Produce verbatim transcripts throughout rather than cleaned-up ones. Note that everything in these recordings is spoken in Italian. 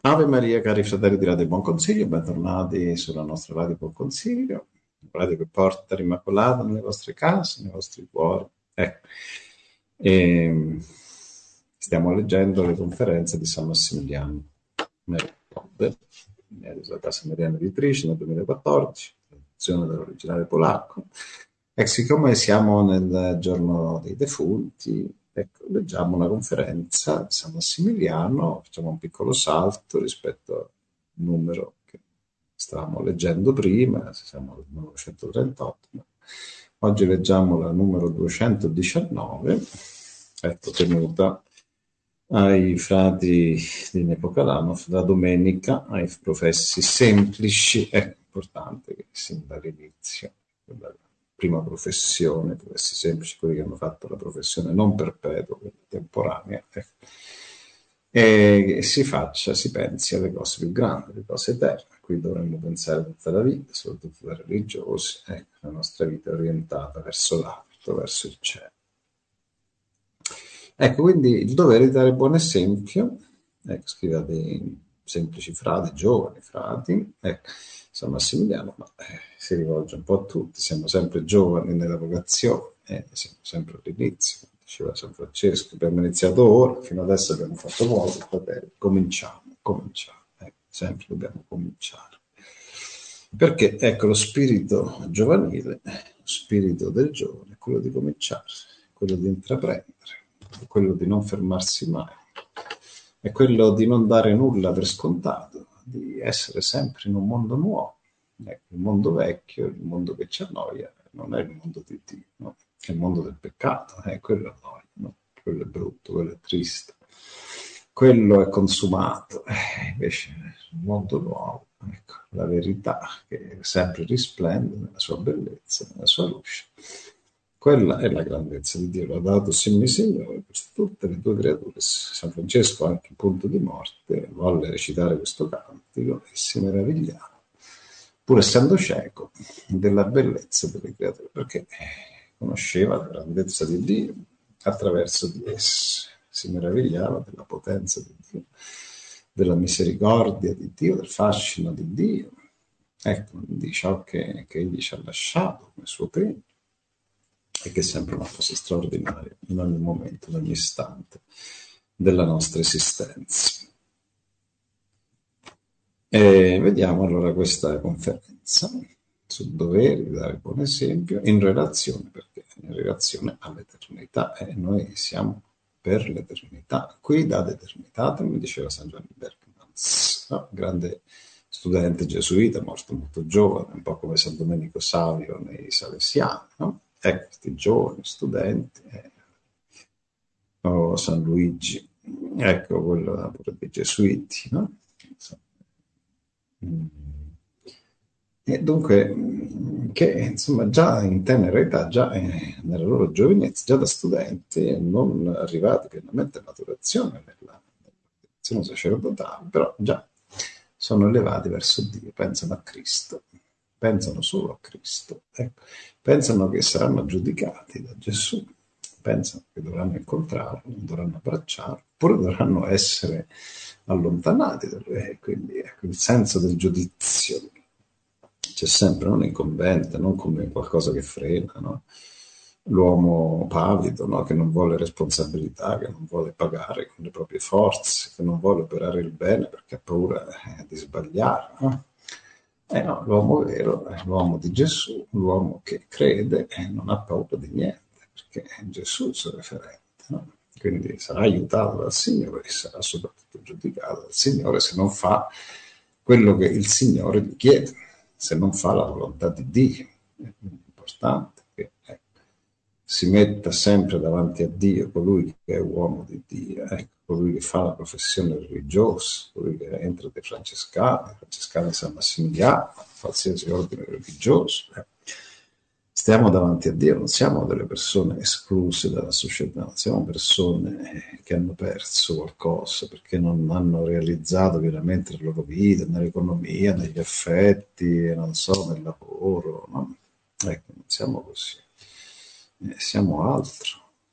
Ave Maria, cari fratelli di Radio Buon Consiglio, bentornati sulla nostra Radio Buon Consiglio, radio che porta l'Immacolata nelle vostre case, nei vostri cuori. Ecco. E stiamo leggendo le conferenze di San Massimiliano Merode, della Casa Mariana Editrice nel duemilaquattordici, traduzione dall'originale polacco. E siccome siamo nel giorno dei defunti, ecco, leggiamo una conferenza di San Massimiliano, facciamo un piccolo salto rispetto al numero che stavamo leggendo prima, siamo al numero centotrentotto, ma oggi leggiamo la numero duecentodiciannove, ecco, tenuta ai frati di Nepocalano la domenica, ai professi semplici. È importante che sin dall'inizio, dalla prima professione, professi semplici, quelli che hanno fatto la professione non perpetua, quindi temporanea, ecco, e si faccia, si pensi alle cose più grandi, alle cose eterne. Qui dovremmo pensare tutta la vita, soprattutto da religiosi, ecco, la nostra vita è orientata verso l'alto, verso il cielo. Ecco, quindi il dovere di dare buon esempio, ecco, scrive a dei semplici frati, giovani frati, ecco, San Massimiliano, ma eh, si rivolge un po' a tutti, siamo sempre giovani nella vocazione, eh, siamo sempre all'inizio, diceva San Francesco, abbiamo iniziato ora, fino adesso abbiamo fatto poco, fratelli, cominciamo, cominciamo, ecco, sempre dobbiamo cominciare. Perché, ecco, lo spirito giovanile, lo spirito del giovane è quello di cominciare, quello di intraprendere, è quello di non fermarsi mai, è quello di non dare nulla per scontato, di essere sempre in un mondo nuovo. Ecco, il mondo vecchio, il mondo che ci annoia, non è il mondo di Dio, no? È il mondo del peccato, eh? Quello annoia, no? Quello è brutto, quello è triste, quello è consumato. Eh, invece il mondo nuovo, ecco, la verità che sempre risplende nella sua bellezza, nella sua luce. Quella è la grandezza di Dio, l'ha dato Signore Signore per tutte le tue creature. San Francesco, anche in punto di morte, volle recitare questo cantico e si meravigliava, pur essendo cieco, della bellezza delle creature, perché conosceva la grandezza di Dio attraverso di esse, si meravigliava della potenza di Dio, della misericordia di Dio, del fascino di Dio, ecco, di ciò che, che Egli ci ha lasciato come suo premio, e che è sempre una cosa straordinaria in ogni momento, in ogni istante della nostra esistenza. E vediamo allora questa conferenza sul dovere di dare buon esempio in relazione, perché in relazione all'eternità, e noi siamo per l'eternità. Qui da eternità, mi diceva San Giovanni Bergmans, no? Grande studente gesuita, morto molto giovane, un po' come San Domenico Savio nei Salesiani, no? Ecco, questi giovani studenti, eh, o San Luigi, ecco, quello pure dei Gesuiti, no? E dunque, che insomma già in tenera età, già eh, nella loro giovinezza, già da studenti, non arrivati pienamente a maturazione nella vocazione sacerdotale, però già sono elevati verso Dio, pensano a Cristo, pensano solo a Cristo, ecco. Pensano che saranno giudicati da Gesù, pensano che dovranno incontrarlo, dovranno abbracciarlo, oppure dovranno essere allontanati da lui. E quindi ecco, il senso del giudizio c'è sempre, non incombente, non come qualcosa che frena, no? L'uomo pavido, no? Che non vuole responsabilità, che non vuole pagare con le proprie forze, che non vuole operare il bene perché ha paura eh, di sbagliare, no? Eh no, l'uomo vero è l'uomo di Gesù, l'uomo che crede e non ha paura di niente, perché è Gesù il suo referente, no? Quindi sarà aiutato dal Signore e sarà soprattutto giudicato dal Signore se non fa quello che il Signore gli chiede, se non fa la volontà di Dio. È importante che ecco, si metta sempre davanti a Dio colui che è uomo di Dio, ecco, colui che fa la professione religiosa, colui che entra dei francescani, francescani San Massimiliano, qualsiasi ordine religioso. Eh. Stiamo davanti a Dio, non siamo delle persone escluse dalla società, siamo persone che hanno perso qualcosa perché non hanno realizzato veramente la loro vita, nell'economia, negli affetti, non so, nel lavoro, no? Ecco, non siamo così, eh, siamo altro,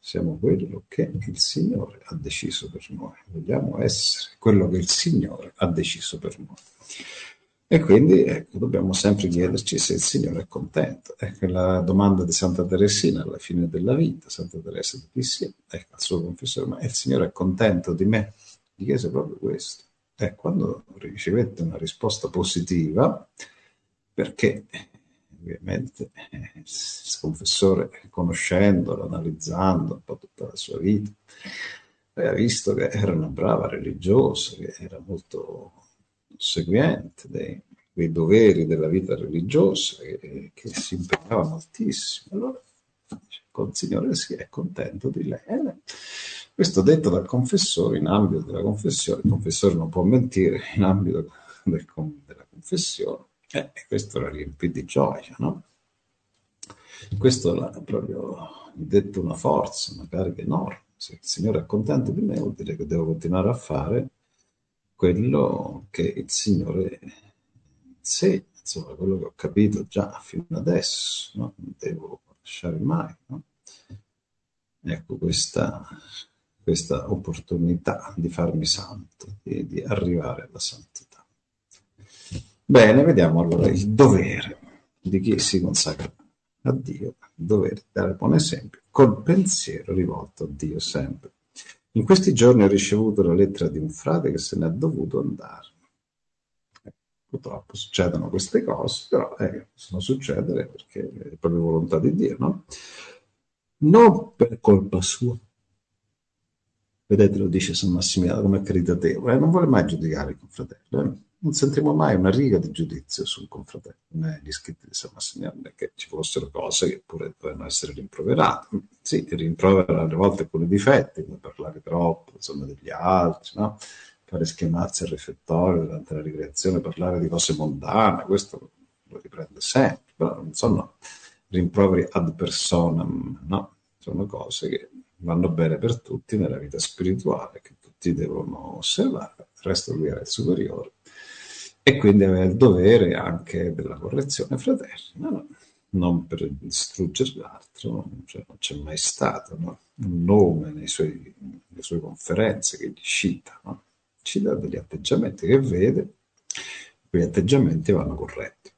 siamo quello che il Signore ha deciso per noi, vogliamo essere quello che il Signore ha deciso per noi. E quindi ecco, dobbiamo sempre chiederci se il Signore è contento. Ecco la domanda di Santa Teresina alla fine della vita, Santa Teresa di Lisieux, ecco al suo confessore, ma il Signore è contento di me? Gli chiese proprio questo. E quando ricevette una risposta positiva, perché ovviamente il confessore, conoscendolo, analizzando un po' tutta la sua vita, aveva visto che era una brava religiosa, che era molto seguente dei, dei doveri della vita religiosa, che, che si impegnava moltissimo. Allora il Signore si è contento di lei. Questo detto dal confessore in ambito della confessione, il confessore non può mentire in ambito del, della confessione, eh, e questo la riempì di gioia, no? Questo l'ha proprio detto una forza, una carica enorme. Se il Signore è contento di me, vuol dire che devo continuare a fare quello che il Signore insegna, insomma, quello che ho capito già fino adesso, no? Non devo lasciare mai, no? Ecco questa, questa opportunità di farmi santo, di, di arrivare alla santità. Bene, vediamo allora il dovere di chi si consacra a Dio, il dovere di dare buon esempio, col pensiero rivolto a Dio sempre. In questi giorni ho ricevuto la lettera di un frate che se n'è dovuto andare. Eh, purtroppo succedono queste cose, però eh, possono succedere perché è proprio volontà di Dio, no? Non per colpa sua. Vedete, lo dice San Massimiliano come caritatevole, eh? Non vuole mai giudicare il confratello, eh? Non sentiremo mai una riga di giudizio sul confratello, negli scritti di San Massimiliano, che ci fossero cose che pure dovevano essere rimproverate. Sì, rimprovera alle volte con i difetti, come parlare troppo, insomma, degli altri, no? Fare schiamarsi al refettorio durante la ricreazione, parlare di cose mondane, questo lo riprende sempre, però non sono rimproveri ad personam, no? Sono cose che vanno bene per tutti nella vita spirituale, che tutti devono osservare. Il resto lui era il superiore e quindi aveva il dovere anche della correzione fraterna, no? Non per distruggere l'altro, cioè non c'è mai stato, no? Un nome nei suoi, nelle sue conferenze che gli cita, no? Ci dà degli atteggiamenti che vede, quegli atteggiamenti vanno corretti.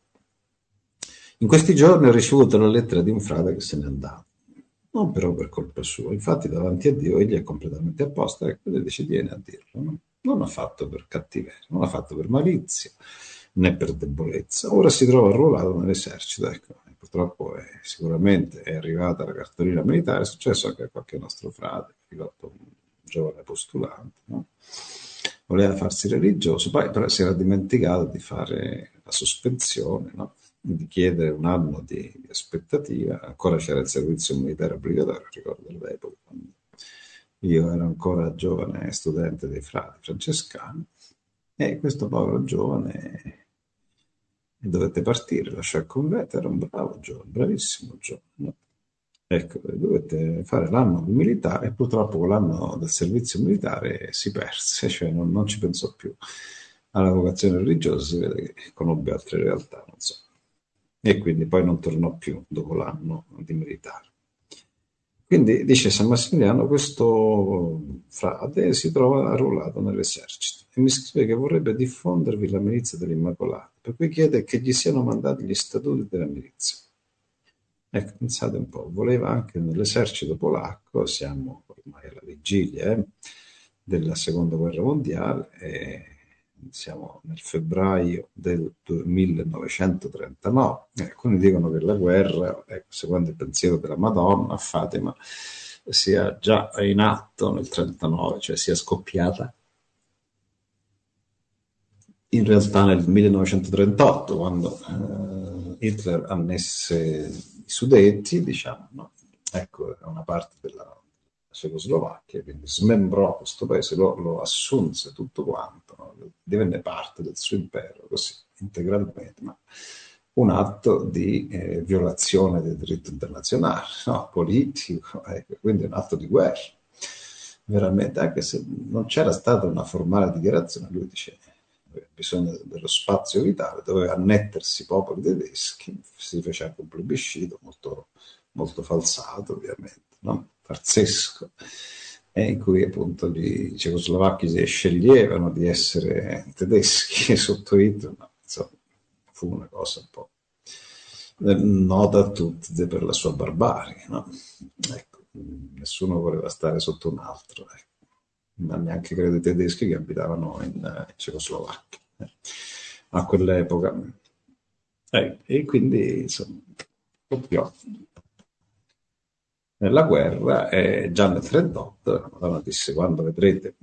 In questi giorni ho ricevuto la lettera di un frate che se n'è andato, non però per colpa sua, infatti davanti a Dio egli è completamente a posto, ecco, vedete, ci tiene a dirlo, no? Non l'ha fatto per cattiveria, non l'ha fatto per malizia, né per debolezza. Ora si trova arruolato nell'esercito, ecco, purtroppo è, sicuramente è arrivata la cartolina militare, è successo anche a qualche nostro frate, un giovane postulante, no? Voleva farsi religioso, poi però si era dimenticato di fare la sospensione, no? Di chiedere un anno di, di aspettativa, ancora c'era il servizio militare obbligatorio, ricordo all'epoca, quando io ero ancora giovane studente dei frati francescani, e questo povero giovane dovette partire, lasciò il convento, era un bravo giovane, bravissimo giovane, no? Ecco, dovette fare l'anno militare e purtroppo quell'anno del servizio militare si perse, cioè non, non ci pensò più alla vocazione religiosa, si vede che conobbe altre realtà, non so. E quindi poi non tornò più dopo l'anno di militare. Quindi dice San Massimiliano, questo frate si trova arruolato nell'esercito e mi scrive che vorrebbe diffondervi la milizia dell'Immacolata, per cui chiede che gli siano mandati gli statuti della milizia. Ecco, pensate un po', voleva anche nell'esercito polacco, siamo ormai alla vigilia eh, della seconda guerra mondiale, e siamo nel febbraio del millenovecentotrentanove. Eh, alcuni dicono che la guerra, ecco, secondo il pensiero della Madonna a Fatima, sia già in atto nel trentanove, cioè sia scoppiata in realtà nel millenovecentotrentotto, quando eh, Hitler annesse i Sudeti, diciamo, no? Ecco, è una parte della Cecoslovacchia, quindi smembrò questo paese, lo, lo assunse tutto quanto, no? Divenne parte del suo impero, così, integralmente, ma un atto di eh, violazione del diritto internazionale, no? Politico, ecco, quindi un atto di guerra. Veramente, anche se non c'era stata una formale dichiarazione, lui dice bisogno dello spazio vitale, doveva annettersi i popoli tedeschi, si fece anche un plebiscito molto, molto falsato ovviamente, no? pazzesco, e in cui appunto i cecoslovacchi si sceglievano di essere tedeschi sotto Hitler, ma insomma fu una cosa un po' nota a tutti per la sua barbarie, no? Ecco, nessuno voleva stare sotto un altro, ecco, ma neanche credo i tedeschi che abitavano in, in Cecoslovacchia eh, a quell'epoca. Eh, e quindi insomma, scoppiò la guerra e già nel trentotto la Madonna disse: quando vedrete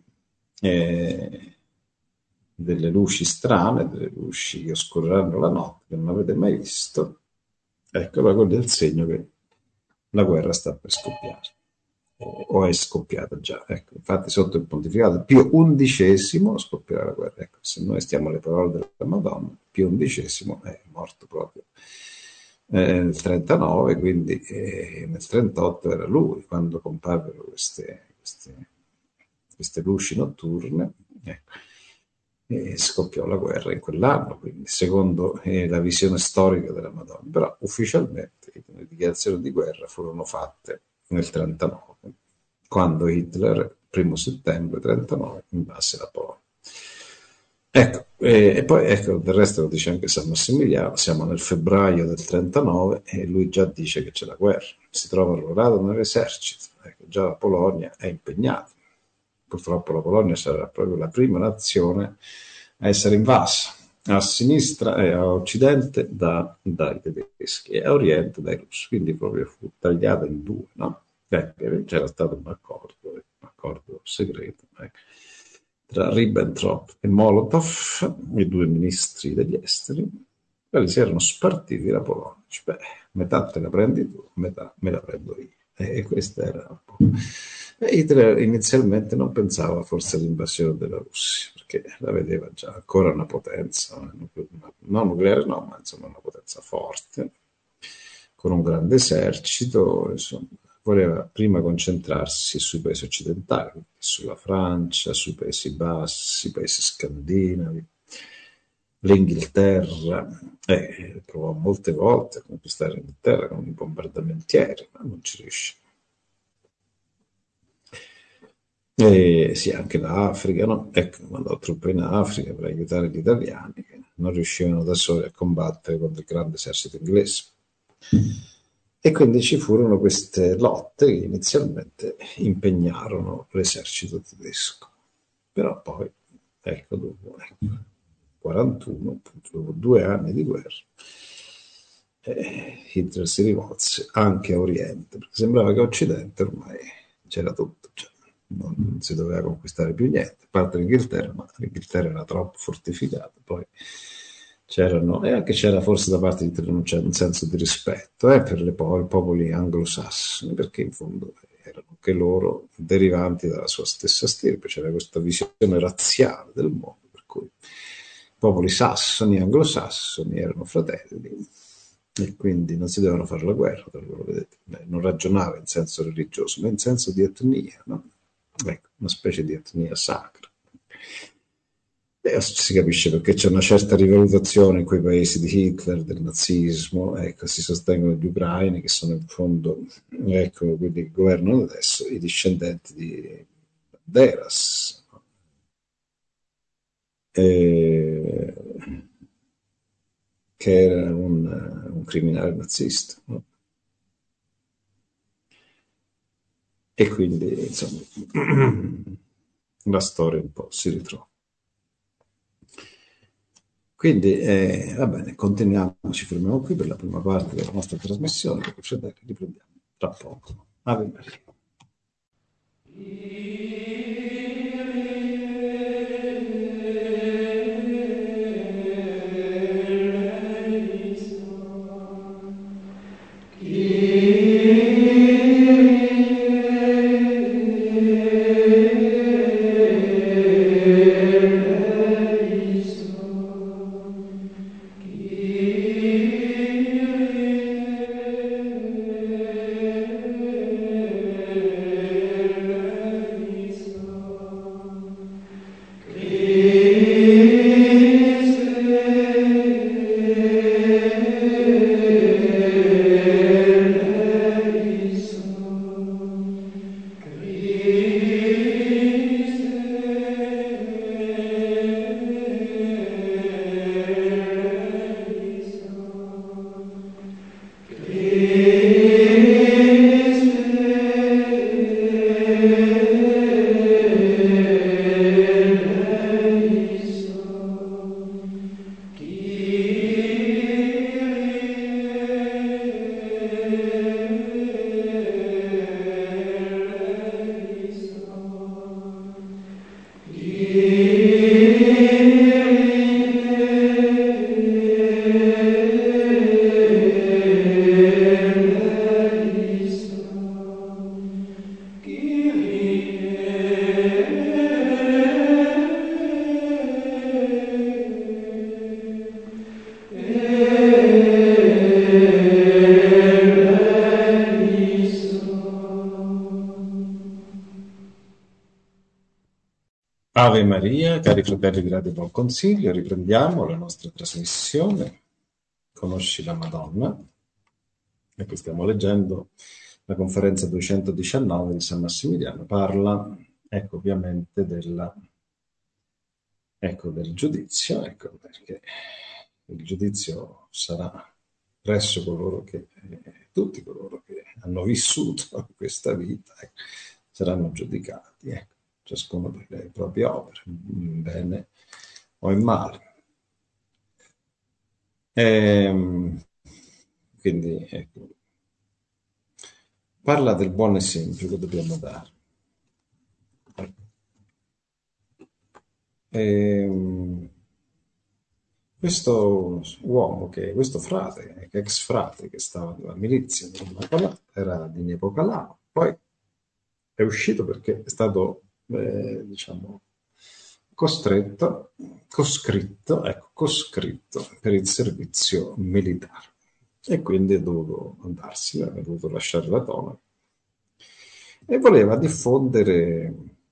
eh, delle luci strane, delle luci che oscureranno la notte che non avete mai visto, ecco, quello è il segno che la guerra sta per scoppiare eh, o è scoppiata già. Ecco, infatti sotto il pontificato Pio undicesimo scoppierà la guerra. Ecco, se noi stiamo alle parole della Madonna, Pio undicesimo è morto proprio eh, nel trentanove, quindi eh, nel trentotto era lui quando comparvero queste, queste, queste luci notturne. Ecco, e scoppiò la guerra in quell'anno, quindi secondo eh, la visione storica della Madonna, però ufficialmente le dichiarazioni di guerra furono fatte nel trentanove, quando Hitler, primo settembre trentanove, invase la Polonia. Ecco, e, e poi ecco, del resto lo dice anche San Massimiliano, siamo nel febbraio del trentanove e lui già dice che c'è la guerra, si trova arruolato nell'esercito, ecco, già la Polonia è impegnata. Purtroppo la Polonia sarà proprio la prima nazione a essere invasa a sinistra e a occidente da, dai tedeschi e a oriente dai russi, quindi proprio fu tagliata in due, no? Eh, c'era stato un accordo, un accordo segreto eh, tra Ribbentrop e Molotov, i due ministri degli esteri, quelli si erano spartiti la Polonia. Cioè, beh, metà te la prendi tu, metà me la prendo io. E questa era un po'. E Hitler inizialmente non pensava forse all'invasione della Russia, perché la vedeva già ancora una potenza, non nucleare no, ma insomma una potenza forte, con un grande esercito, insomma, voleva prima concentrarsi sui paesi occidentali, sulla Francia, sui Paesi Bassi, i paesi scandinavi, l'Inghilterra, e provò molte volte a conquistare l'Inghilterra con i bombardamentieri, ma non ci riuscì. E sì, anche l'Africa, no? Ecco, mandò truppe in Africa per aiutare gli italiani che non riuscivano da soli a combattere contro il grande esercito inglese. E quindi ci furono queste lotte che inizialmente impegnarono l'esercito tedesco. Però poi, ecco, dopo ecco, quarantuno, dopo due anni di guerra, eh, Hitler si rivolse anche a Oriente, perché sembrava che a Occidente ormai c'era tutto. Cioè, non si doveva conquistare più niente, a parte l'Inghilterra, ma l'Inghilterra era troppo fortificata, poi c'erano, e anche c'era forse da parte di Hitler un, un senso di rispetto eh, per le po- i popoli anglosassoni, perché in fondo erano anche loro derivanti dalla sua stessa stirpe, c'era questa visione razziale del mondo, per cui i popoli sassoni, anglosassoni erano fratelli, e quindi non si dovevano fare la guerra tra loro, vedete? Non ragionava in senso religioso, ma in senso di etnia, no? Ecco, una specie di etnia sacra. E si capisce perché c'è una certa rivalutazione in quei paesi di Hitler, del nazismo, ecco, si sostengono gli ucraini che sono in fondo, ecco, quelli che governano adesso, i discendenti di Banderas, e... che era un, un criminale nazista, no? E quindi, insomma, la storia un po' si ritrova. Quindi, eh, va bene, continuiamo, ci fermiamo qui per la prima parte della nostra trasmissione, perché fratelli riprendiamo tra poco. Ave Maria. Ave Maria, cari fratelli di Radio Buon Consiglio, riprendiamo la nostra trasmissione. Conosci la Madonna. E qui stiamo leggendo la conferenza duecentodiciannove di San Massimiliano. Parla, ecco, ovviamente della, ecco, del giudizio, ecco, perché il giudizio sarà presso coloro che, eh, tutti coloro che hanno vissuto questa vita, ecco, saranno giudicati, ecco, ciascuno per le proprie opere, in bene o in male. E, quindi, ecco, parla del buon esempio che dobbiamo dare. E, questo uomo, che, questo frate, ex frate che stava nella milizia era di Nepocalano, poi è uscito perché è stato, eh, diciamo, costretto, coscritto, ecco, coscritto per il servizio militare e quindi è dovuto andarsene, ha dovuto lasciare la tonaca e voleva diffondere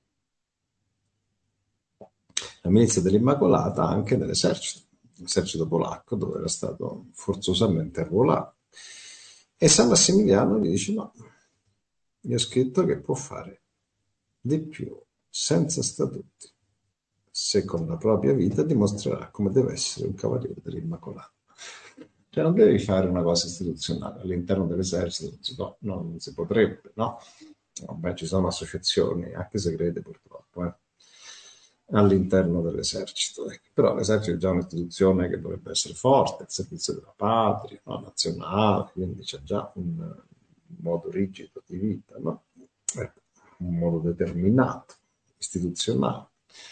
la milizia dell'Immacolata anche nell'esercito, l'esercito polacco, dove era stato forzosamente arruolato. E San Massimiliano gli dice no, gli ho scritto che può fare di più senza statuti, se con la propria vita dimostrerà come deve essere un cavaliere dell'Immacolata. Cioè non devi fare una cosa istituzionale all'interno dell'esercito, no, no, non si potrebbe, no? Vabbè, ci sono associazioni, anche segrete purtroppo, eh, all'interno dell'esercito. Eh. Però l'esercito è già un'istituzione che dovrebbe essere forte, al servizio della patria, no? Nazionale, quindi c'è già un, un modo rigido di vita, no? Eh, un modo determinato, istituzionale.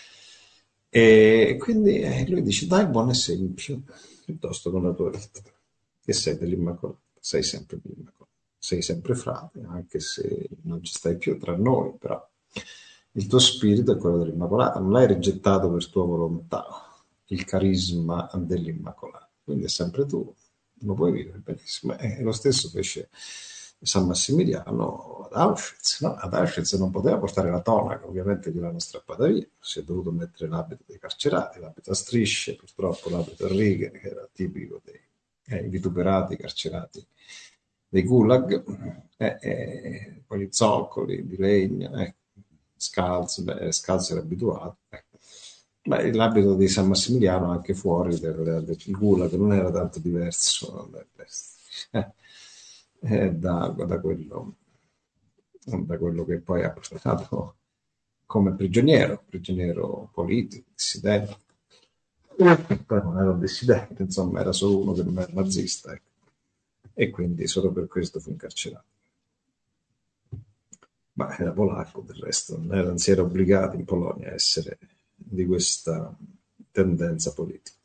E quindi eh, lui dice dai buon esempio piuttosto con la tua vita, che sei dell'Immacolata, sei sempre dell'Immacolata, sei sempre frate, anche se non ci stai più tra noi, però il tuo spirito è quello dell'Immacolata, non l'hai rigettato per tua volontà, il carisma dell'Immacolata, quindi è sempre tu, lo puoi vivere benissimo. E lo stesso fece San Massimiliano ad Auschwitz, no? Ad Auschwitz non poteva portare la tonaca, ovviamente gliel'hanno strappata via, si è dovuto mettere l'abito dei carcerati, l'abito a strisce, purtroppo l'abito a righe, che era tipico dei eh, vituperati carcerati dei gulag, eh, eh, poi gli zoccoli di legno, eh, scalzo, beh, scalzo era abituato. Eh. Beh, l'abito di San Massimiliano anche fuori del, del gulag non era tanto diverso eh, eh, da, da, quello, da quello che poi ha portato come prigioniero, prigioniero politico, dissidente. Poi non era un dissidente, insomma, era solo uno che non era nazista, ecco. E quindi solo per questo fu incarcerato. Ma era polacco, del resto, non, era, non si era obbligati in Polonia a essere di questa tendenza politica.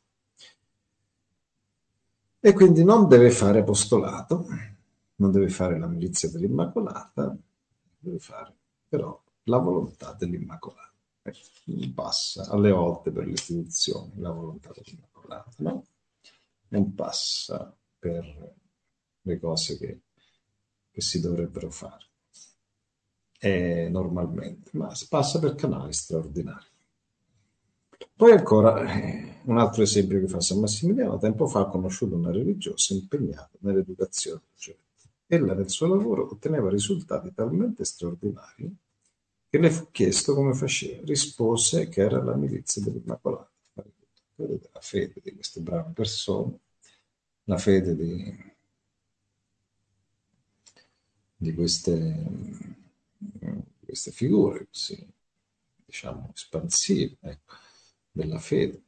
E quindi non deve fare apostolato, non deve fare la milizia dell'Immacolata, deve fare però la volontà dell'Immacolata. Non passa alle volte per le istituzioni la volontà dell'Immacolata, no? Non passa per le cose che, che si dovrebbero fare eh, normalmente, ma passa per canali straordinari. Poi ancora eh, un altro esempio che fa San Massimiliano: tempo fa ha conosciuto una religiosa impegnata nell'educazione del giovane. Ella nel suo lavoro otteneva risultati talmente straordinari che le fu chiesto come faceva. Rispose che era la milizia dell'Immacolata. Vedete la fede di queste brave persone, la fede di, di queste, queste figure così, diciamo, espansive, ecco, della fede.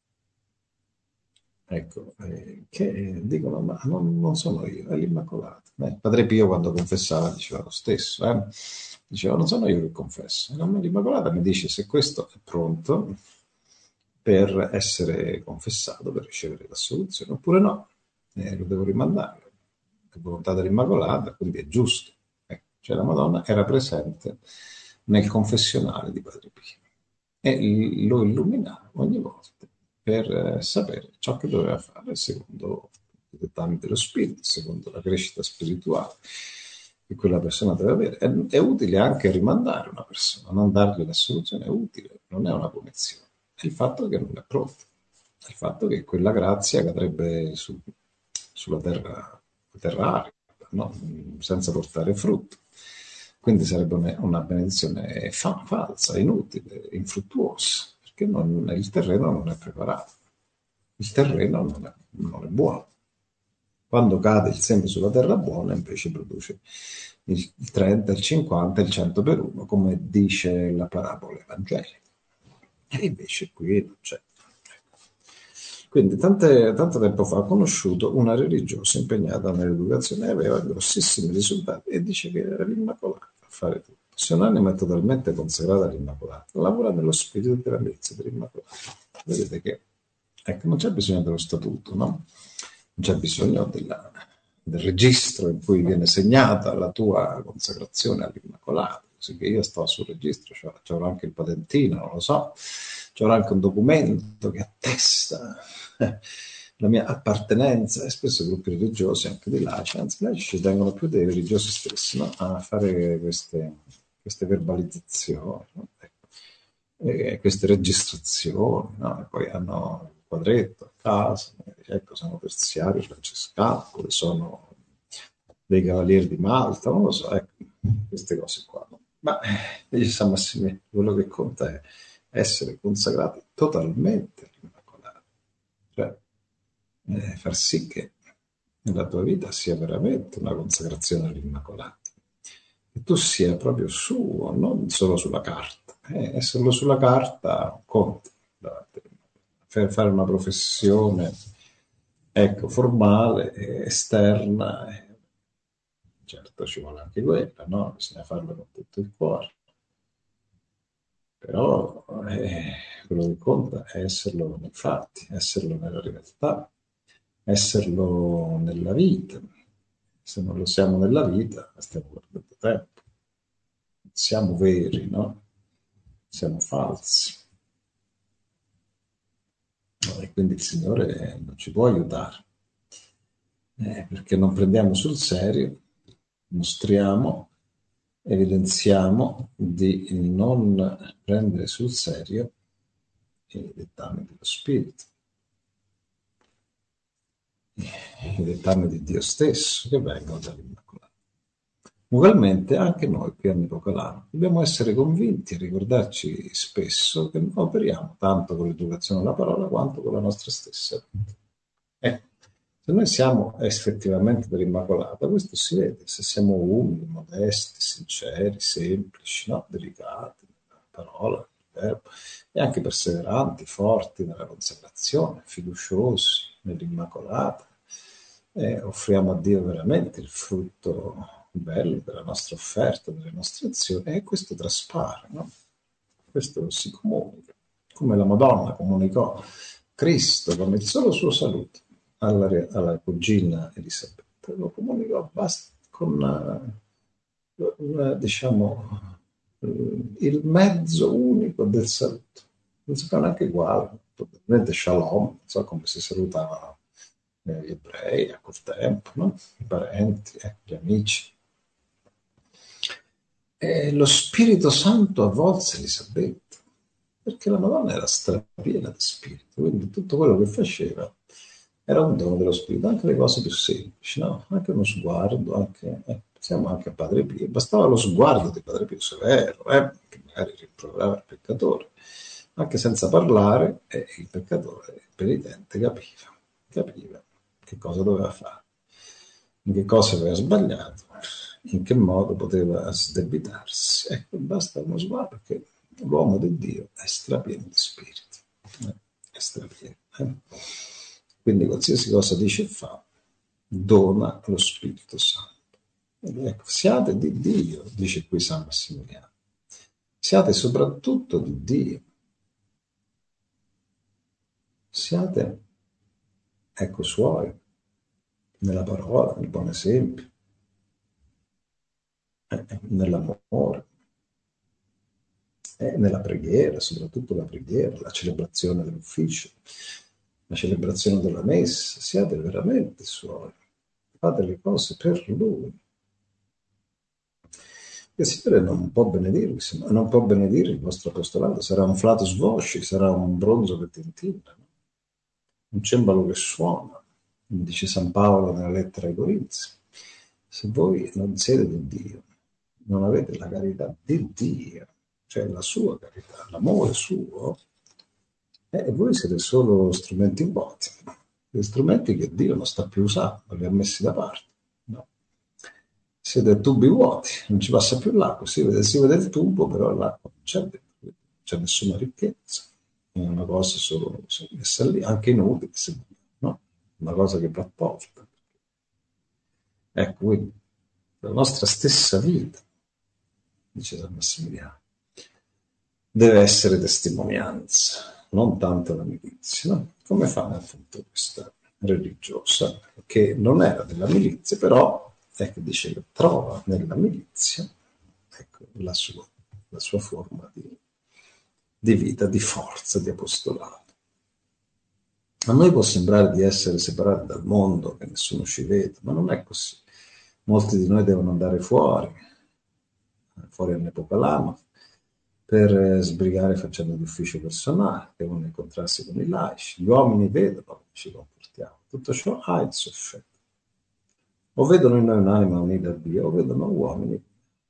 Ecco, eh, che dicono, ma non, non sono io, è l'Immacolata. Eh, Padre Pio quando confessava diceva lo stesso, eh? Diceva non sono io che confesso, no, l'Immacolata mi dice se questo è pronto per essere confessato, per ricevere l'assoluzione, oppure no, eh, lo devo rimandare. È volontà dell'Immacolata, quindi è giusto. Ecco, cioè la Madonna era presente nel confessionale di Padre Pio e lo illuminava ogni volta per eh, sapere ciò che doveva fare secondo i dettami dello spirito, secondo la crescita spirituale. che quella persona deve avere. È, è utile anche rimandare una persona, non dargli la soluzione è utile, non è una punizione. È il fatto che non è pronto, è il fatto che quella grazia cadrebbe su, sulla terra, terra arida, no? Senza portare frutto. Quindi sarebbe una, una benedizione fa, falsa, inutile, infruttuosa, perché non, il terreno non è preparato, il terreno non è, non è buono. Quando cade il seme sulla terra buona, invece produce il trenta, il cinquanta, il cento per uno, come dice la parabola evangelica. E invece qui non c'è. Quindi tante, tanto tempo fa ho conosciuto una religiosa impegnata nell'educazione e aveva grossissimi risultati e dice che era l'Immacolata a fare tutto. Se un'anima è totalmente consacrata all'Immacolata, lavora nello spirito della mezza dell'Immacolata. Vedete che ecco, non c'è bisogno dello statuto, no? Non c'è bisogno della, del registro in cui viene segnata la tua consacrazione all'Immacolata. Così che io sto sul registro, cioè, c'avrò anche il patentino, non lo so, c'avrò anche un documento che attesta la mia appartenenza, e spesso gruppi religiosi, anche di laici, anzi laici ci tengono più dei religiosi stessi, no? A fare queste, queste verbalizzazioni, no? E queste registrazioni, no? E poi hanno il quadretto a casa, ecco, sono terziari francescani, sono dei cavalieri di Malta, non lo so, ecco, queste cose qua. No? Ma dice San Massimiliano, quello che conta è essere consacrati totalmente all'Immacolata, cioè eh, far sì che la tua vita sia veramente una consacrazione all'Immacolata, che tu sia proprio suo, non solo sulla carta. Eh, esserlo sulla carta conta, fare una professione ecco, formale, esterna, eh, certo ci vuole anche quella, no? Bisogna farlo con tutto il cuore. Però eh, quello che conta è esserlo nei fatti, esserlo nella realtà, esserlo nella vita. Se non lo siamo nella vita, stiamo perdendo tempo. Siamo veri, no? Siamo falsi. E quindi il Signore non ci può aiutare, eh, perché non prendiamo sul serio, mostriamo, evidenziamo di non prendere sul serio i dettami dello Spirito, i dettami di Dio stesso che vengono dall'Immacolata. Ugualmente anche noi qui a Nicocolano dobbiamo essere convinti e ricordarci spesso che non operiamo tanto con l'educazione alla parola quanto con la nostra stessa vita. Eh, se noi siamo effettivamente dell'Immacolata, questo si vede, se siamo umili, modesti, sinceri, semplici, no? Delicati, nella parola, nel verbo, e anche perseveranti, forti nella consacrazione, fiduciosi nell'Immacolata, e offriamo a Dio veramente il frutto bello della nostra offerta, delle nostre azioni, e questo traspare, no? Questo si comunica, come la Madonna comunicò Cristo con il solo suo saluto alla, alla cugina Elisabetta, lo comunicò basta con una, una, diciamo il mezzo unico del saluto, non si fa neanche uguale, probabilmente shalom, non so come si salutavano gli ebrei a quel tempo, no? I parenti, eh, gli amici. E lo Spirito Santo avvolse Elisabetta, perché la Madonna era strapiena di Spirito, quindi tutto quello che faceva era un dono dello Spirito, anche le cose più semplici, no? Anche uno sguardo, anche, eh, pensiamo anche a Padre Pio, bastava lo sguardo di Padre Pio severo, eh, che magari rimproverava il peccatore, anche senza parlare, eh, il peccatore, il penitente capiva, capiva che cosa doveva fare, in che cosa aveva sbagliato, in che modo poteva sdebitarsi. Ecco, basta uno sguardo perché l'uomo di Dio è strapieno di spirito, eh? È strapieno. Eh? Quindi qualsiasi cosa dice e fa, dona lo Spirito Santo. Ecco, siate di Dio, dice qui San Massimiliano. Siate soprattutto di Dio. Siate, ecco, suoi, nella parola, nel buon esempio, eh, nell'amore, eh, nella preghiera, soprattutto la preghiera, la celebrazione dell'ufficio, la celebrazione della messa. Siate veramente suoi. Fate le cose per Lui. Il Signore non può benedirvi, se no- non può benedire il vostro apostolato, sarà un flatus vocis, sarà un bronzo che tintinna, no? Un cembalo che suona, dice San Paolo nella lettera ai Corinzi. Se voi non siete di Dio, non avete la carità di Dio, cioè la sua carità, l'amore suo, e voi siete solo strumenti vuoti, gli strumenti che Dio non sta più usando, li ha messi da parte. No? Siete tubi vuoti, non ci passa più l'acqua, si vede, si vede il tubo, però l'acqua non c'è dentro, non c'è nessuna ricchezza, è una cosa solo messa lì, anche inutile, se vogliamo, no? Una cosa che va tolta. Ecco, quindi la nostra stessa vita, dice San Massimiliano, deve essere testimonianza, non tanto la milizia. No? Come fa appunto questa religiosa, che non era della milizia, però ecco, dice che trova nella milizia ecco, la, sua, la sua forma di, di vita, di forza, di apostolato. A noi può sembrare di essere separati dal mondo, che nessuno ci vede, ma non è così. Molti di noi devono andare fuori, fuori all'Epocalama, per eh, sbrigare faccende di ufficio personale, devono incontrarsi con i laici, gli uomini vedono come ci comportiamo, tutto ciò ha il suo effetto. O vedono in noi un'anima unita a Dio, o vedono uomini.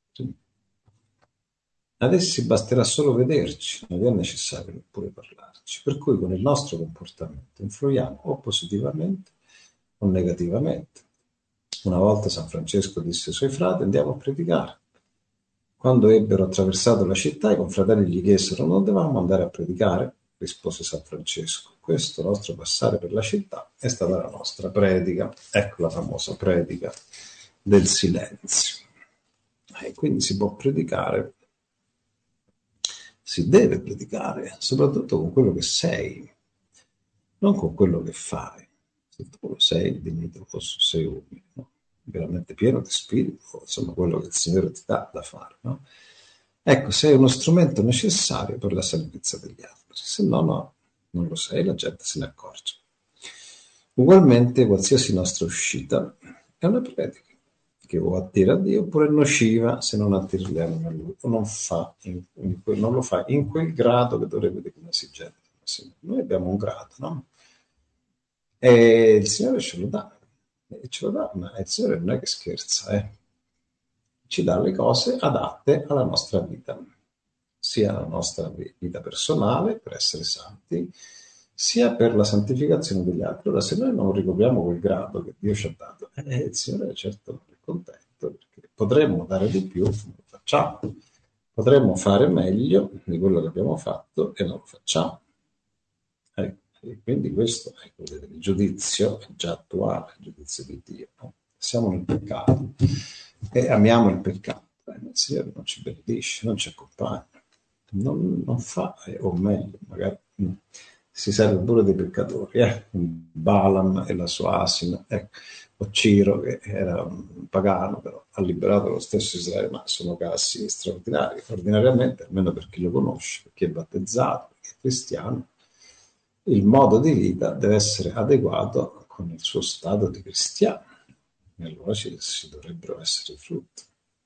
Ad essi basterà solo vederci, non è necessario neppure parlarci, per cui con il nostro comportamento influiamo o positivamente o negativamente. Una volta San Francesco disse ai suoi frati: andiamo a predicare. Quando ebbero attraversato la città, i confratelli gli chiesero: non dovevamo andare a predicare? Rispose San Francesco: questo nostro passare per la città è stata la nostra predica. Ecco la famosa predica del silenzio. E quindi si può predicare, si deve predicare, soprattutto con quello che sei, non con quello che fai. Se tu sei dignitoso, sei umile, no? Veramente pieno di spirito, insomma quello che il Signore ti dà da fare, no? Ecco, sei uno strumento necessario per la salvezza degli altri, se no, no, non lo sei, la gente se ne accorge. Ugualmente, qualsiasi nostra uscita è una predica che o attira a Dio oppure è nociva se non attira gli animi a Lui o non, fa in, in que, non lo fa in quel grado che dovrebbe di come esigenza. Noi abbiamo un grado, no? E il Signore ce lo dà, e ce lo dà, ma il Signore non è che scherza, eh. Ci dà le cose adatte alla nostra vita, sia la nostra vita personale per essere santi, sia per la santificazione degli altri. Ora, se noi non ricopriamo quel grado che Dio ci ha dato, eh, il Signore certo non è contento, perché potremmo dare di più, non lo facciamo. Potremmo fare meglio di quello che abbiamo fatto e non lo facciamo. Ecco, e quindi questo ecco, il giudizio è già attuale, il giudizio di Dio. No? Siamo nel peccato e amiamo il peccato. Eh, il Signore non ci benedisce, non ci accompagna, non, non fa, eh, o meglio, magari mh, si serve pure dei peccatori, eh? Balaam e la sua asina, ecco, o Ciro che era un pagano, però ha liberato lo stesso Israele, ma sono casi straordinari, ordinariamente, almeno per chi lo conosce, per chi è battezzato, per chi è cristiano, il modo di vita deve essere adeguato con il suo stato di cristiano, e allora ci, ci dovrebbero essere i frutti.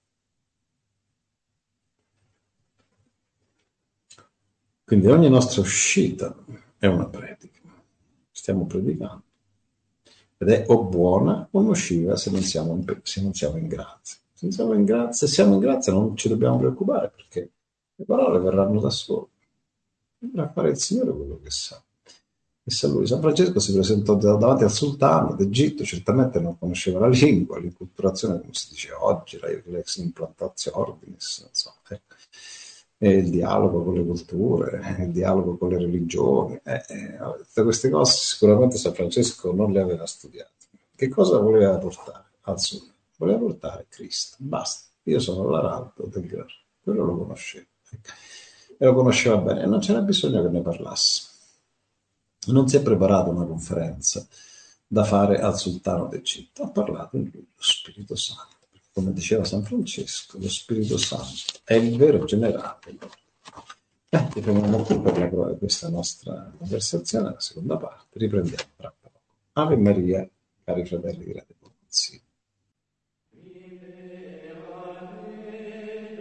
Quindi ogni nostra uscita è una predica, stiamo predicando, ed è o buona o nociva se non siamo in, se non siamo in grazia. Se non siamo in grazia, se siamo in grazia non ci dobbiamo preoccupare perché le parole verranno da sole. Dovrà fare il Signore quello che sa. E se lui, San Francesco si presentò davanti al sultano d'Egitto, certamente non conosceva la lingua, l'inculturazione, come si dice oggi, la lex implantatio ordinis, insomma, ecco. E il dialogo con le culture, il dialogo con le religioni, eh, eh, tutte queste cose sicuramente San Francesco non le aveva studiate. Che cosa voleva portare al sole? Voleva portare Cristo, basta. Io sono l'araldo del Gra, quello lo conosceva, ecco. E lo conosceva bene e non c'era bisogno che ne parlasse. Non si è preparata una conferenza da fare al sultano d'Egitto, ha parlato in lui lo Spirito Santo. Come diceva San Francesco, lo Spirito Santo è il vero generale. Eh, riprendiamo qui per la, questa nostra conversazione, la seconda parte, riprendiamo tra poco. Ave Maria, cari fratelli di Radio Polizia.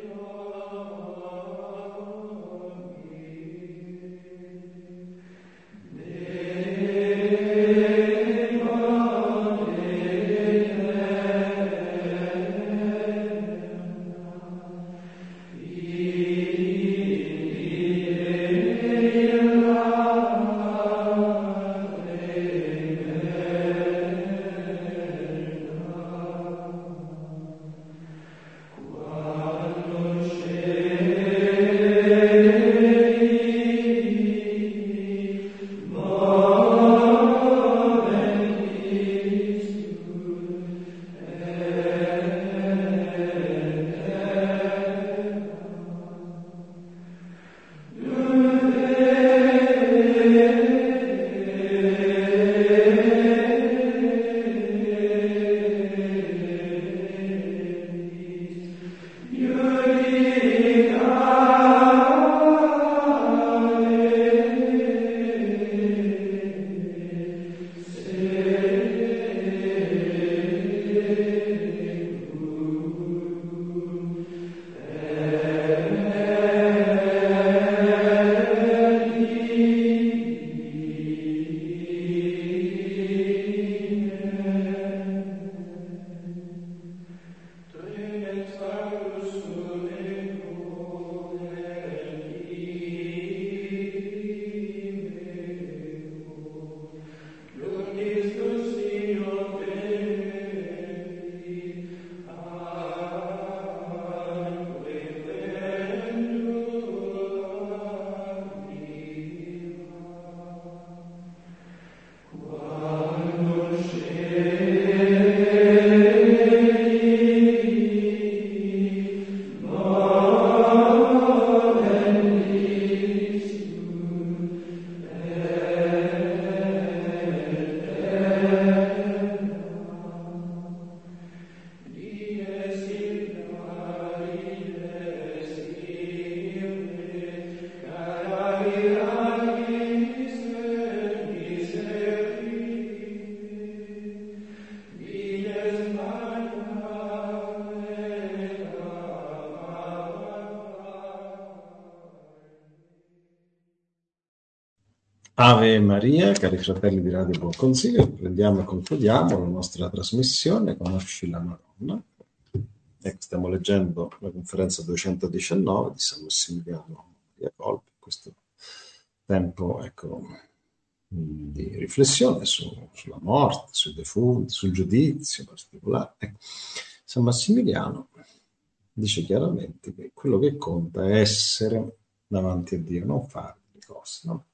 Ave Maria, cari fratelli di Radio Buon Consiglio, prendiamo e concludiamo la nostra trasmissione, Conosci la Madonna. Ecco, stiamo leggendo la conferenza duecentodiciannove di San Massimiliano Maria Colpi, questo tempo, ecco, di riflessione su, sulla morte, sui defunti, sul giudizio particolare. Ecco, San Massimiliano dice chiaramente che quello che conta è essere davanti a Dio, non fare le cose, no?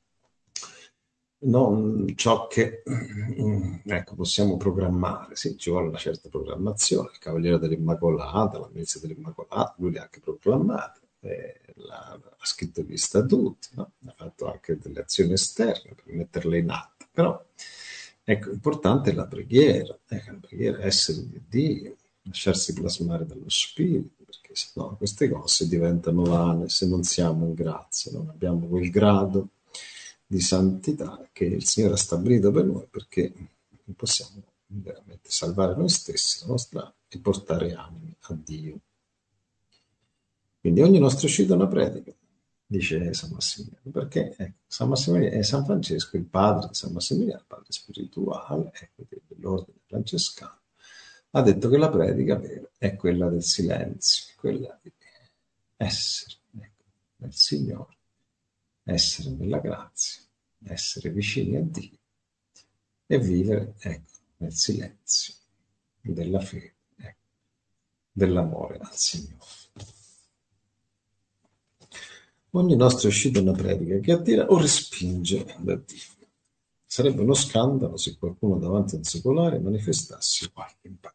Non ciò che ecco, possiamo programmare. Sì, ci vuole una certa programmazione. Il Cavaliere dell'Immacolata, la Milizia dell'Immacolata, lui li ha anche proclamati, eh, l'ha, ha scritto gli statuti, no? Ha fatto anche delle azioni esterne per metterle in atto. Però, ecco, importante è la preghiera. Ecco, la preghiera è essere di Dio, lasciarsi plasmare dallo Spirito, perché sennò queste cose diventano vane se non siamo in grazia, non abbiamo quel grado di santità che il Signore ha stabilito per noi, perché possiamo veramente salvare noi stessi, la nostra, e portare animi a Dio. Quindi ogni nostro uscita è una predica, dice San Massimiliano, perché ecco, San Massimiliano è San Francesco, il padre di San Massimiliano, il padre spirituale, ecco, dell'ordine francescano, ha detto che la predica vera è quella del silenzio, quella di essere, ecco, nel Signore, essere nella grazia, essere vicini a Dio e vivere, ecco, nel silenzio della fede, ecco, dell'amore al Signore. Ogni nostra uscita è una predica che attira o respinge da Dio. Sarebbe uno scandalo se qualcuno davanti a un secolare manifestasse qualche impazienza.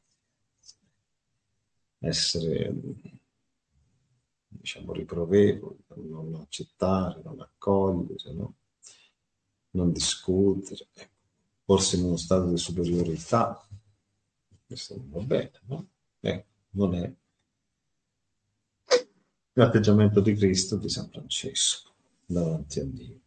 Essere, diciamo, riprovevoli, non accettare, non accogliere, no? Non discutere, ecco. Porsi in uno stato di superiorità, questo non va bene, no? Ecco, non è l'atteggiamento di Cristo, di San Francesco, davanti a Dio.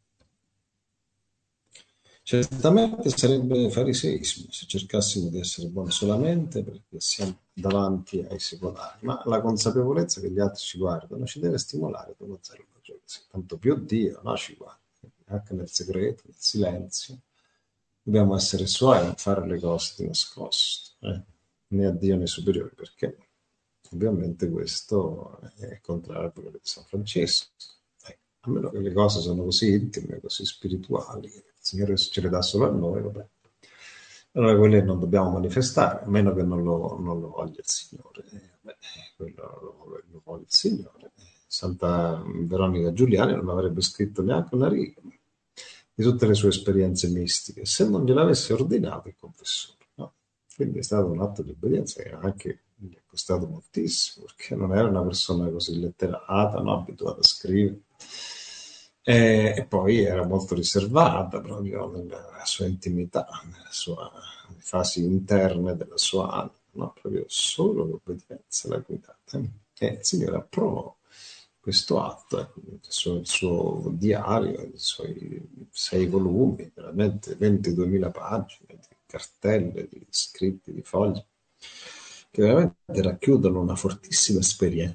Certamente sarebbe fariseismo se cercassimo di essere buoni solamente perché siamo davanti ai secolari, ma la consapevolezza che gli altri ci guardano ci deve stimolare come zero la gioia. Tanto più Dio, no, ci guarda, anche nel segreto, nel silenzio. Dobbiamo essere suoi, non fare le cose di nascosto, eh? Né a Dio né superiori, perché ovviamente questo è contrario a quello di San Francesco. Eh, a meno che le cose sono così intime, così spirituali, che il Signore ce le dà solo a noi, vabbè. Allora quelle non dobbiamo manifestare, a meno che non lo, non lo voglia il Signore. Eh, beh, quello lo, lo voglia il Signore. Santa Veronica Giuliani non avrebbe scritto neanche una riga di tutte le sue esperienze mistiche se non gliel'avesse ordinato il confessore, no? Quindi è stato un atto di obbedienza che anche gli è costato moltissimo, perché non era una persona così letterata, no? Abituata a scrivere, e, e poi era molto riservata proprio nella sua intimità, nelle sue fasi interne della sua anima, no? Proprio solo l'obbedienza l'ha guidata, e il Signore approvò questo atto, ecco, il, suo, il suo diario, i suoi sei volumi, veramente ventiduemila pagine di cartelle, di scritti, di fogli, che veramente racchiudono una fortissima esperienza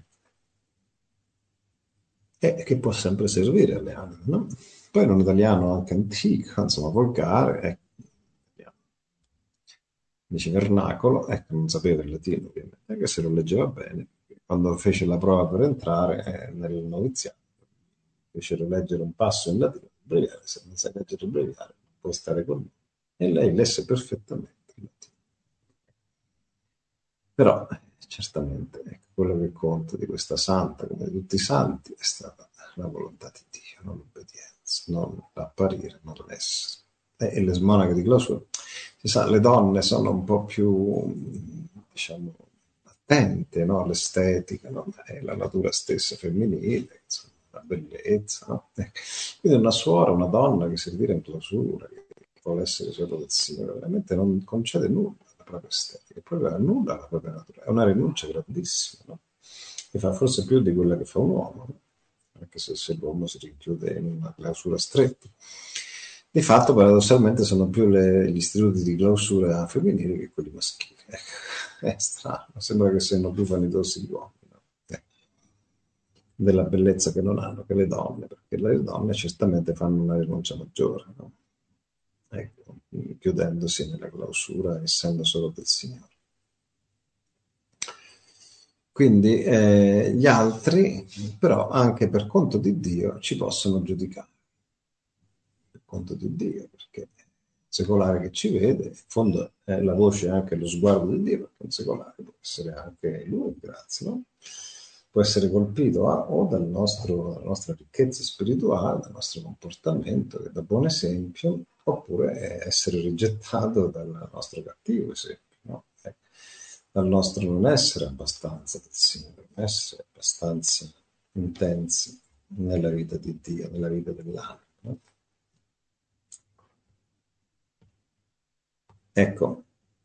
e che può sempre servire alle anime, no? Poi in un italiano anche antico, insomma, volgare, ecco, dice vernacolo, ecco, non sapeva il latino ovviamente, anche se lo leggeva bene. Quando fece la prova per entrare eh, nel noviziato, fecero leggere un passo in latino, breviario, se non sai leggere il breviario, puoi stare con me. E lei lesse perfettamente il latino. Però, eh, certamente, ecco, quello che conta di questa santa, come di tutti i santi, è stata la volontà di Dio, non l'obbedienza, non l'apparire, non l'essere. E, e le smonache di clausura, si sa, le donne sono un po' più, diciamo, attente, no? All'estetica, no? È la natura stessa femminile, insomma, la bellezza, no? Quindi una suora, una donna che si ritira in clausura, che vuole essere solo del Signore, veramente non concede nulla alla propria estetica, proprio annulla la propria natura, è una rinuncia grandissima, no? Che fa forse più di quella che fa un uomo, no? Anche se, se l'uomo si rinchiude in una clausura stretta. Di fatto, paradossalmente, sono più le, gli istituti di clausura femminili che quelli maschili. Ecco, è strano, sembra che siano più vanitosi gli uomini. No? Eh. della bellezza che non hanno che le donne, perché le donne certamente fanno una rinuncia maggiore, no? Ecco, chiudendosi nella clausura, essendo solo del Signore. Quindi eh, gli altri, però, anche per conto di Dio, ci possono giudicare. Per conto di Dio, perché il secolare che ci vede, in fondo è la voce e anche lo sguardo di Dio, perché un secolare può essere anche lui, grazie, no? Può essere colpito a, o dal nostro, dalla nostra ricchezza spirituale, dal nostro comportamento, che da buon esempio, oppure essere rigettato dal nostro cattivo esempio, no? Ecco, dal nostro non essere abbastanza del Signore, non essere abbastanza intensi nella vita di Dio, nella vita dell'anima, no? Ecco,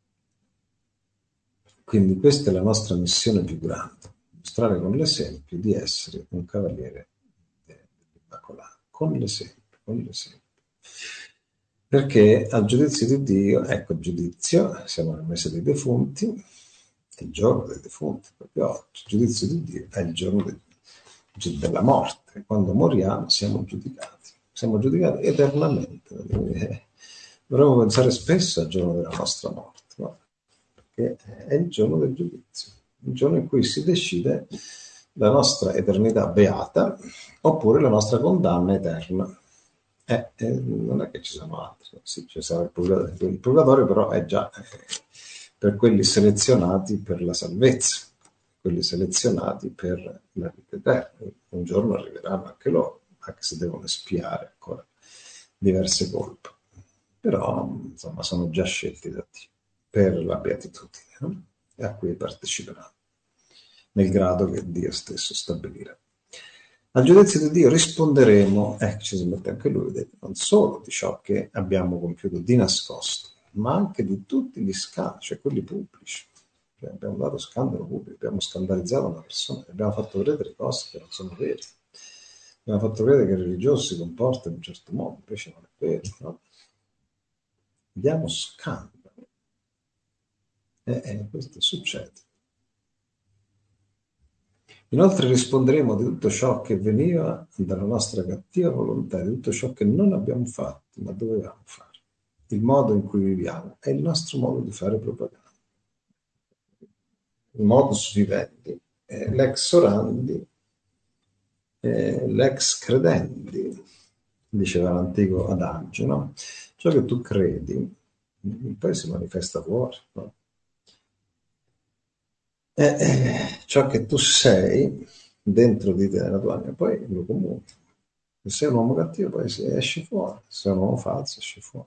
quindi questa è la nostra missione più grande, mostrare con l'esempio di essere un cavaliere dell'Immacolata, con l'esempio, con l'esempio. Perché al giudizio di Dio, ecco il giudizio, siamo nel mese dei defunti, è il giorno dei defunti, proprio oggi, il giudizio di Dio è il giorno de- della morte, quando moriamo siamo giudicati, siamo giudicati eternamente. Dovremmo pensare spesso al giorno della nostra morte, no? Perché è il giorno del giudizio, il giorno in cui si decide la nostra eternità beata oppure la nostra condanna eterna. Eh, eh, non è che ci sono altri, sì, ci sarà il purgatorio, il purgatorio però è già eh, per quelli selezionati per la salvezza, quelli selezionati per la vita eterna. Un giorno arriveranno anche loro, anche se devono espiare ancora diverse colpe. Però, insomma, sono già scelti da Dio per la beatitudine, no? E a cui parteciperanno, nel grado che Dio stesso stabilirà. Al giudizio di Dio risponderemo, eh, ci si mette anche lui, vedete, non solo di ciò che abbiamo compiuto di nascosto, ma anche di tutti gli scandali, cioè quelli pubblici. Cioè, abbiamo dato scandalo pubblico, abbiamo scandalizzato una persona, abbiamo fatto credere cose che non sono vere. Abbiamo fatto credere che il religioso si comporta in un certo modo, invece non è vero, no? Diamo scandalo. E eh, questo succede. Inoltre risponderemo di tutto ciò che veniva dalla nostra cattiva volontà, di tutto ciò che non abbiamo fatto, ma dovevamo fare. Il modo in cui viviamo è il nostro modo di fare propaganda. Il modus vivendi, eh, l'ex orandi, eh, l'ex credendi, diceva l'antico adagio, no? Ciò che tu credi, poi si manifesta fuori, no? Eh, eh, ciò che tu sei dentro di te, nella tua anima, poi lo comunichi. Se sei un uomo cattivo, poi si esce fuori, se sei un uomo falso, esce fuori.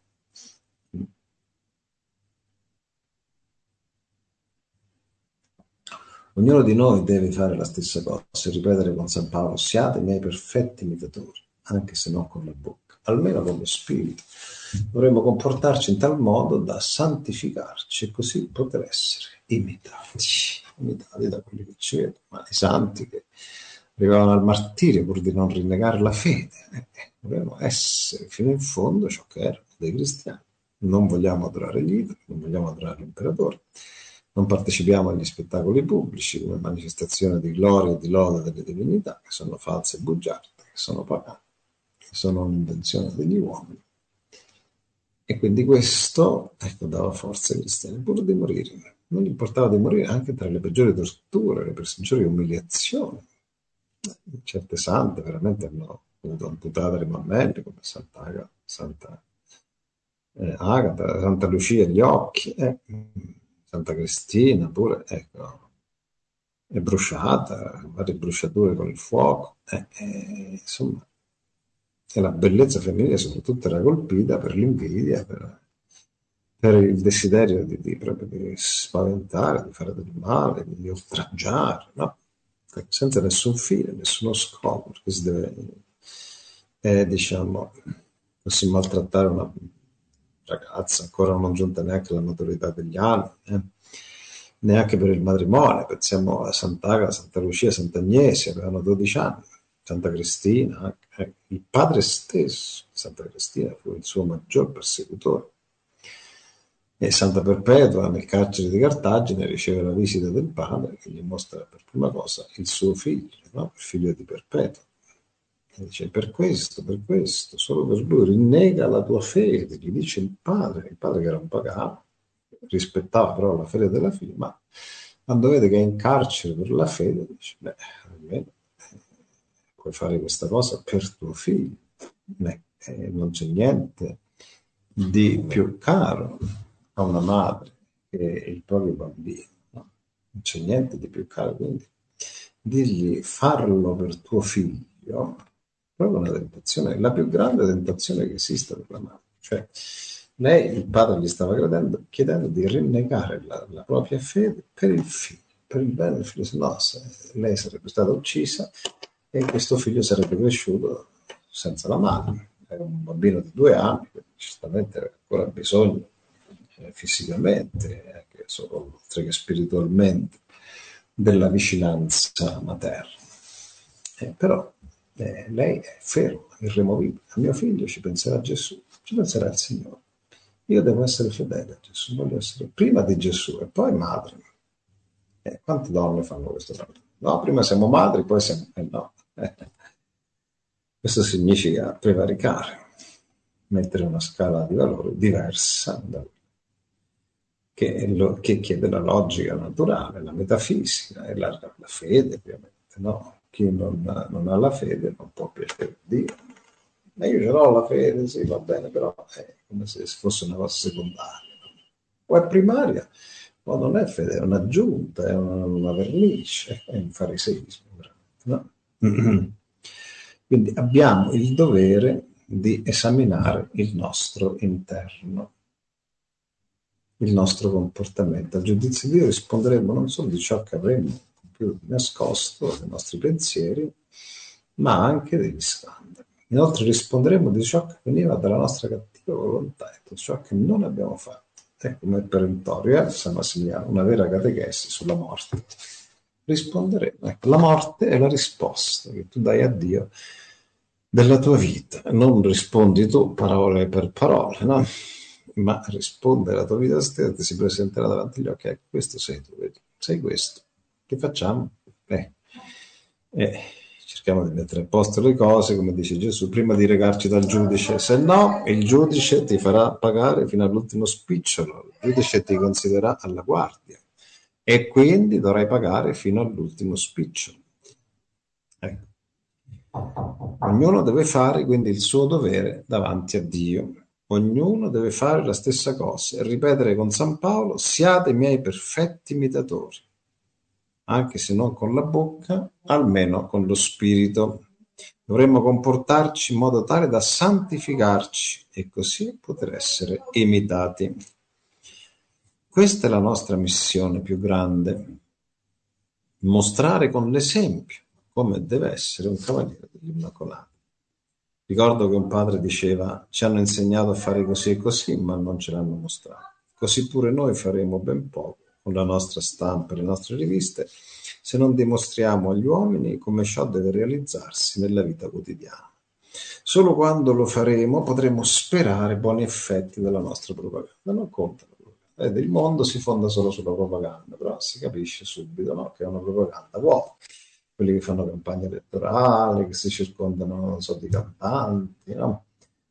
Ognuno di noi deve fare la stessa cosa, e ripetere con San Paolo, siate miei perfetti imitatori, anche se non con la bocca, almeno con lo spirito. Dovremmo comportarci in tal modo da santificarci e così poter essere imitati, imitati da quelli che ci vedono, ma i santi che arrivavano al martirio pur di non rinnegare la fede, eh, dovevano essere fino in fondo ciò che erano dei cristiani. Non vogliamo adorare gli idoli, non vogliamo adorare l'imperatore, non partecipiamo agli spettacoli pubblici come manifestazione di gloria e di lode delle divinità, che sono false e bugiarde, che sono pagane, che sono un'invenzione degli uomini. E quindi questo, ecco, dava forza ai cristiani, pur di morire. Non gli importava di morire anche tra le peggiori torture, le peggiori umiliazioni. Certe sante veramente hanno avuto amputate le mammelle, come Sant'Agata, Santa eh, Agata, Santa Lucia gli occhi, eh, Santa Cristina pure, ecco, è bruciata, varie bruciature con il fuoco, eh, eh, insomma, e la bellezza femminile soprattutto era colpita per l'invidia, per, per il desiderio di, di, proprio di spaventare, di fare del male, di oltraggiare, no? Senza nessun fine, nessuno scopo, perché si deve, eh, diciamo, così maltrattare una ragazza ancora non giunta neanche alla maturità degli anni, eh? Neanche per il matrimonio, pensiamo a Sant'Agata, Santa Lucia, Sant'Agnese, avevano dodici anni, Santa Cristina, eh, il padre stesso, Santa Cristina fu il suo maggior persecutore. E Santa Perpetua, nel carcere di Cartagine, riceve la visita del padre che gli mostra per prima cosa il suo figlio, no? Il figlio di Perpetua. E dice, per questo, per questo, solo per lui, rinnega la tua fede, gli dice il padre, il padre che era un pagano, rispettava però la fede della figlia, ma quando vede che è in carcere per la fede, dice, beh, almeno eh, puoi fare questa cosa per tuo figlio. Beh, eh, non c'è niente di più caro a una madre che il proprio bambino, no? Non c'è niente di più caro, quindi dirgli farlo per tuo figlio proprio una tentazione, la più grande tentazione che esista per la madre. Cioè, lei, il padre gli stava chiedendo, chiedendo di rinnegare la, la propria fede per il figlio, per il bene del figlio, se no se lei sarebbe stata uccisa e questo figlio sarebbe cresciuto senza la madre. Era un bambino di due anni, quindi certamente aveva ancora bisogno eh, fisicamente, anche solo, oltre che spiritualmente, della vicinanza materna. Eh, però eh, lei è ferma, irremovibile. A mio figlio ci penserà Gesù, ci penserà il Signore. Io devo essere fedele a Gesù, voglio essere prima di Gesù e poi madre. Eh, quante donne fanno questo? No, prima siamo madri, poi siamo... Eh, no. Eh, questo significa prevaricare, mettere una scala di valori diversa da che, lo, che chiede la logica naturale, la metafisica e la, la fede, ovviamente. No? Chi non, non ha la fede non può piacere a Dio. Ma io ce l'ho la fede, sì, va bene, però è come se fosse una cosa secondaria. No? O è primaria, o non è fede, è un'aggiunta, è una, una vernice, è un fariseismo, veramente. No? Quindi abbiamo il dovere di esaminare il nostro interno, il nostro comportamento. Al giudizio di Dio risponderemo non solo di ciò che avremmo più nascosto, dei nostri pensieri, ma anche degli scandali. Inoltre risponderemo di ciò che veniva dalla nostra cattiva volontà e di ciò che non abbiamo fatto. È come perentorio, eh, San Massimiliano, una vera catechesi sulla morte. Risponderemo. Ecco, la morte è la risposta che tu dai a Dio della tua vita. Non rispondi tu parole per parole, no? Ma risponde la tua vita stessa, ti si presenterà davanti agli occhi. Ecco, questo sei tu, vedi? Sei questo. Che facciamo? Eh, eh, cerchiamo di mettere a posto le cose, come dice Gesù, prima di recarci dal giudice. Se no, il giudice ti farà pagare fino all'ultimo spicciolo. Il giudice ti considererà alla guardia e quindi dovrai pagare fino all'ultimo spicciolo. Ecco. Ognuno deve fare quindi il suo dovere davanti a Dio. Ognuno deve fare la stessa cosa e ripetere con San Paolo: siate miei perfetti imitatori, anche se non con la bocca, almeno con lo spirito. Dovremmo comportarci in modo tale da santificarci e così poter essere imitati. Questa è la nostra missione più grande: mostrare con l'esempio come deve essere un cavaliere dell'Immacolata. Ricordo che un padre diceva: ci hanno insegnato a fare così e così, ma non ce l'hanno mostrato. Così pure noi faremo ben poco con la nostra stampa e le nostre riviste se non dimostriamo agli uomini come ciò deve realizzarsi nella vita quotidiana. Solo quando lo faremo potremo sperare buoni effetti della nostra propaganda. Non conta la propaganda. Il mondo si fonda solo sulla propaganda, però si capisce subito, no, che è una propaganda vuota. Quelli che fanno campagna elettorale, che si circondano, non so, di cantanti, no?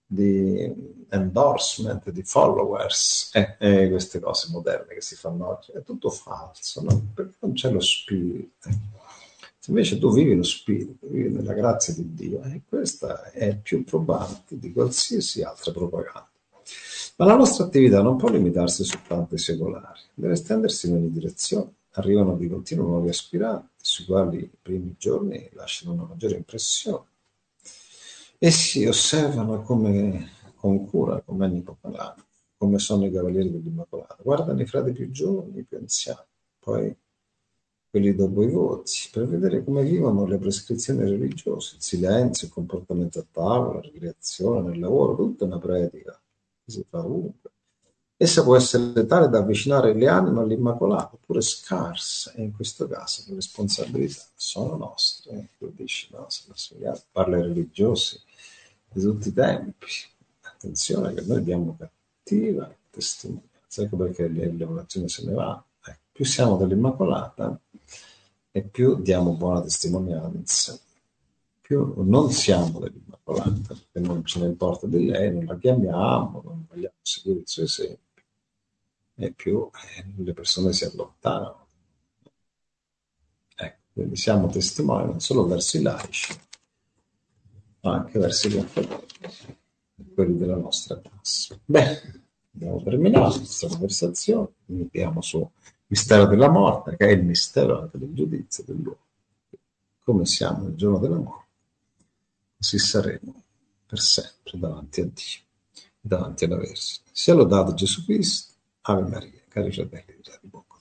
Di endorsement, di followers, eh, eh, queste cose moderne che si fanno oggi, è tutto falso, no? Perché non c'è lo spirito. Se invece tu vivi lo spirito, vivi nella grazia di Dio, eh, questa è più probante di qualsiasi altra propaganda. Ma la nostra attività non può limitarsi soltanto ai secolari, deve estendersi in ogni direzione. Arrivano di continuo nuovi aspiranti, sui quali i primi giorni lasciano una maggiore impressione. Essi osservano come, con cura, come ogni popolano, come sono i cavalieri dell'Immacolata. Guardano i frati più giovani, i più anziani, poi quelli dopo i voti, per vedere come vivono le prescrizioni religiose, il silenzio, il comportamento a tavola, la ricreazione, nel lavoro, tutta una predica che si fa ovunque. Essa può essere tale da avvicinare le anime all'Immacolato, oppure scarsa, e in questo caso le responsabilità sono nostre. Lo dice, no? Parla ai religiosi di tutti i tempi. Attenzione che noi diamo cattiva testimonianza. ecco perché l'evoluzione se ne va. Ecco, più siamo dell'Immacolata e più diamo buona testimonianza, più non siamo dell'Immacolata, perché non ce ne importa di lei, non la chiamiamo, non vogliamo seguire i suoi esempi, e più eh, le persone si allontanano. Ecco, quindi siamo testimoni non solo verso i laici, ma anche verso i confratelli, quelli della nostra classe. Beh, abbiamo terminato questa conversazione, iniziamo sul mistero della morte, che è il mistero anche del giudizio dell'uomo. Come siamo il giorno della morte, così saremo per sempre davanti a Dio, davanti alla Vergine. Sia lodato Gesù Cristo, Ave Maria, cari fratelli di Radio Bocca.